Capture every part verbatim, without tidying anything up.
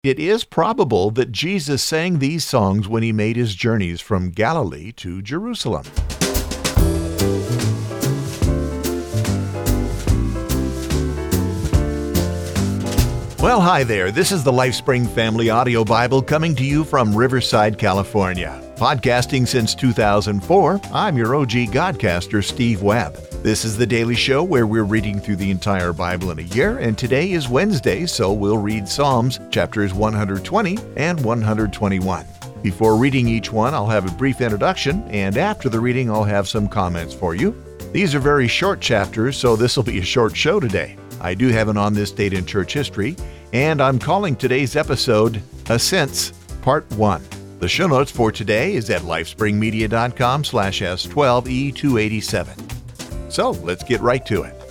It is probable that Jesus sang these songs when he made his journeys from Galilee to Jerusalem. Well, hi there. This is the LifeSpring Family Audio Bible coming to you from Riverside, California. Podcasting since two thousand four, I'm your O G Godcaster, Steve Webb. This is the daily show where we're reading through the entire Bible in a year, and today is Wednesday, so we'll read Psalms chapters one hundred twenty and one hundred twenty-one. Before reading each one, I'll have a brief introduction, and after the reading, I'll have some comments for you. These are very short chapters, so this will be a short show today. I do have an On This Date in Church History, and I'm calling today's episode Ascents, Part one. The show notes for today is at lifespringmedia.com slash S12E287. So let's get right to it.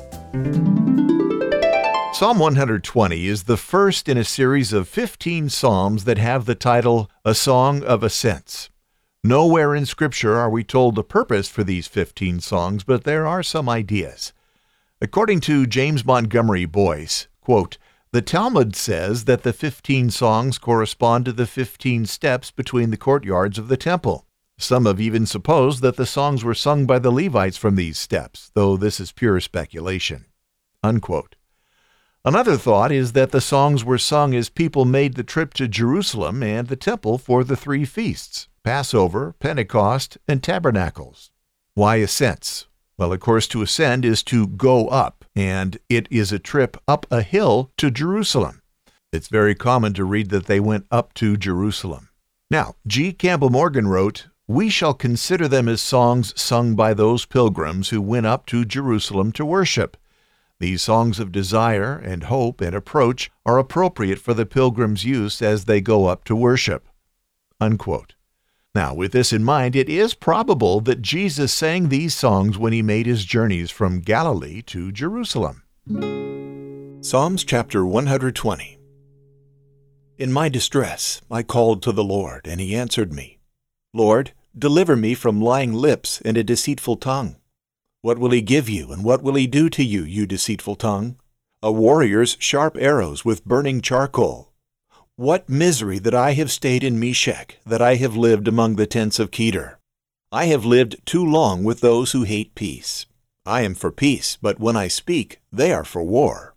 Psalm one hundred twenty is the first in a series of fifteen psalms that have the title A Song of Ascents. Nowhere in Scripture are we told the purpose for these fifteen songs, but there are some ideas. According to James Montgomery Boyce, quote, the Talmud says that the fifteen songs correspond to the fifteen steps between the courtyards of the temple. Some have even supposed that the songs were sung by the Levites from these steps, though this is pure speculation. Unquote. Another thought is that the songs were sung as people made the trip to Jerusalem and the temple for the three feasts, Passover, Pentecost, and Tabernacles. Why ascents? Well, of course, to ascend is to go up, and it is a trip up a hill to Jerusalem. It's very common to read that they went up to Jerusalem. Now, G. Campbell Morgan wrote, we shall consider them as songs sung by those pilgrims who went up to Jerusalem to worship. These songs of desire and hope and approach are appropriate for the pilgrims' use as they go up to worship. Unquote. Now, with this in mind, it is probable that Jesus sang these songs when he made his journeys from Galilee to Jerusalem. Psalms chapter one hundred twenty. In my distress I called to the Lord, and he answered me. Lord, deliver me from lying lips and a deceitful tongue. What will he give you, and what will he do to you, you deceitful tongue? A warrior's sharp arrows with burning charcoal. What misery that I have stayed in Meshech, that I have lived among the tents of Kedar. I have lived too long with those who hate peace. I am for peace, but when I speak, they are for war.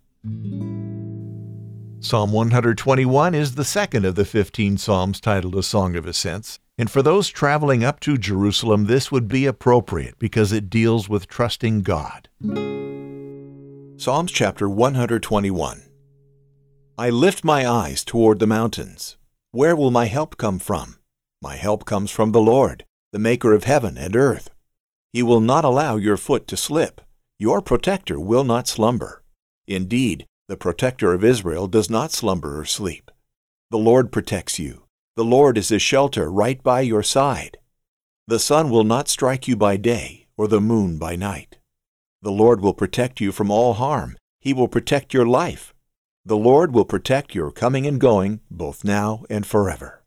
Psalm one hundred twenty-one is the second of the fifteen psalms titled A Song of Ascents, and for those traveling up to Jerusalem, this would be appropriate because it deals with trusting God. Psalms chapter one hundred twenty-one. I lift my eyes toward the mountains. Where will my help come from? My help comes from the Lord, the maker of heaven and earth. He will not allow your foot to slip. Your protector will not slumber. Indeed, the protector of Israel does not slumber or sleep. The Lord protects you. The Lord is a shelter right by your side. The sun will not strike you by day, or the moon by night. The Lord will protect you from all harm. He will protect your life. The Lord will protect your coming and going, both now and forever.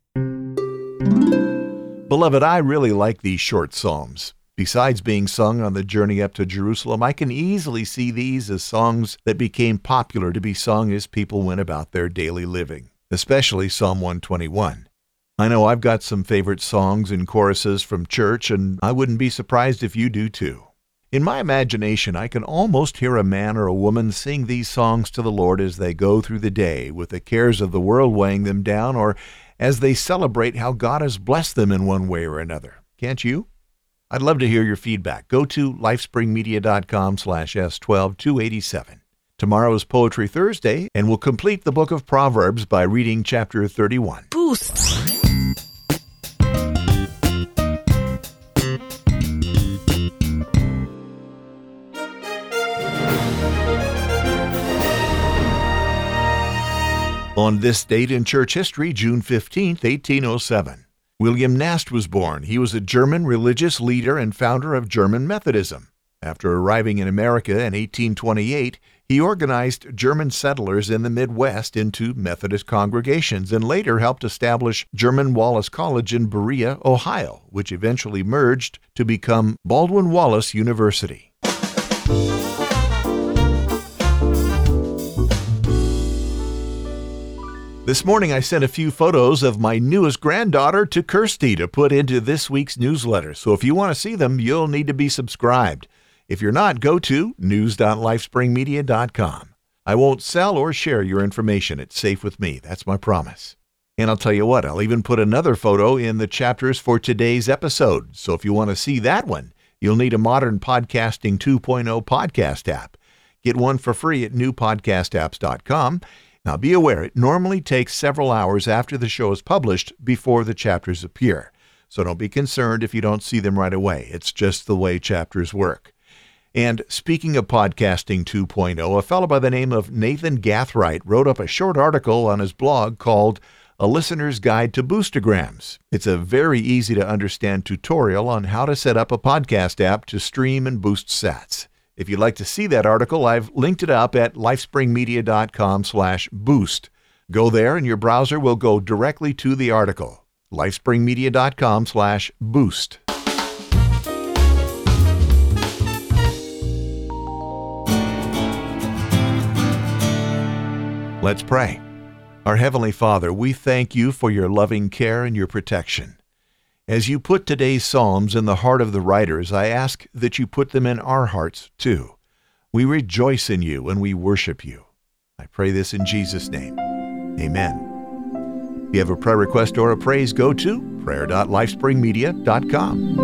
Beloved, I really like these short psalms. Besides being sung on the journey up to Jerusalem, I can easily see these as songs that became popular to be sung as people went about their daily living, especially Psalm one twenty-one. I know I've got some favorite songs and choruses from church, and I wouldn't be surprised if you do too. In my imagination, I can almost hear a man or a woman sing these songs to the Lord as they go through the day, with the cares of the world weighing them down, or as they celebrate how God has blessed them in one way or another. Can't you? I'd love to hear your feedback. Go to lifespringmedia.com slash S12287. Tomorrow is Poetry Thursday, and we'll complete the book of Proverbs by reading chapter thirty-one. Boost! On this date in church history, June fifteenth, eighteen oh seven, William Nast was born. He was a German religious leader and founder of German Methodism. After arriving in America in eighteen twenty-eight, he organized German settlers in the Midwest into Methodist congregations and later helped establish German Wallace College in Berea, Ohio, which eventually merged to become Baldwin Wallace University. This morning I sent a few photos of my newest granddaughter to Kirsty to put into this week's newsletter. So if you want to see them, you'll need to be subscribed. If you're not, go to news dot lifespring media dot com. I won't sell or share your information. It's safe with me. That's my promise. And I'll tell you what, I'll even put another photo in the chapters for today's episode. So if you want to see that one, you'll need a Modern Podcasting two point oh podcast app. Get one for free at new podcast apps dot com. Now be aware, it normally takes several hours after the show is published before the chapters appear. So don't be concerned if you don't see them right away. It's just the way chapters work. And speaking of Podcasting two point oh, a fellow by the name of Nathan Gathright wrote up a short article on his blog called A Listener's Guide to Boostograms. It's a very easy to understand tutorial on how to set up a podcast app to stream and boost sats. If you'd like to see that article, I've linked it up at lifespring media dot com slash boost. Go there and your browser will go directly to the article. lifespring media dot com slash boost. Let's pray. Our Heavenly Father, we thank you for your loving care and your protection. As you put today's Psalms in the heart of the writers, I ask that you put them in our hearts too. We rejoice in you and we worship you. I pray this in Jesus' name. Amen. If you have a prayer request or a praise, go to prayer dot lifespring media dot com.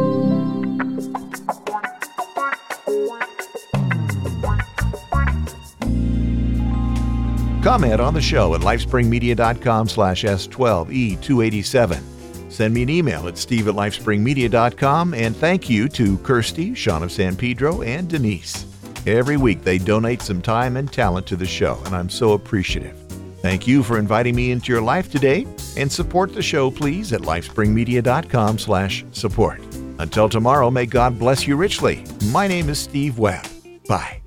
Comment on the show at lifespring media dot com slash S twelve E two eighty-seven. Send me an email at steve at lifespring media dot com, and thank you to Kirsty, Sean of San Pedro, and Denise. Every week they donate some time and talent to the show, and I'm so appreciative. Thank you for inviting me into your life today, and support the show, please, at lifespring media dot com slash support. Until tomorrow, may God bless you richly. My name is Steve Webb. Bye.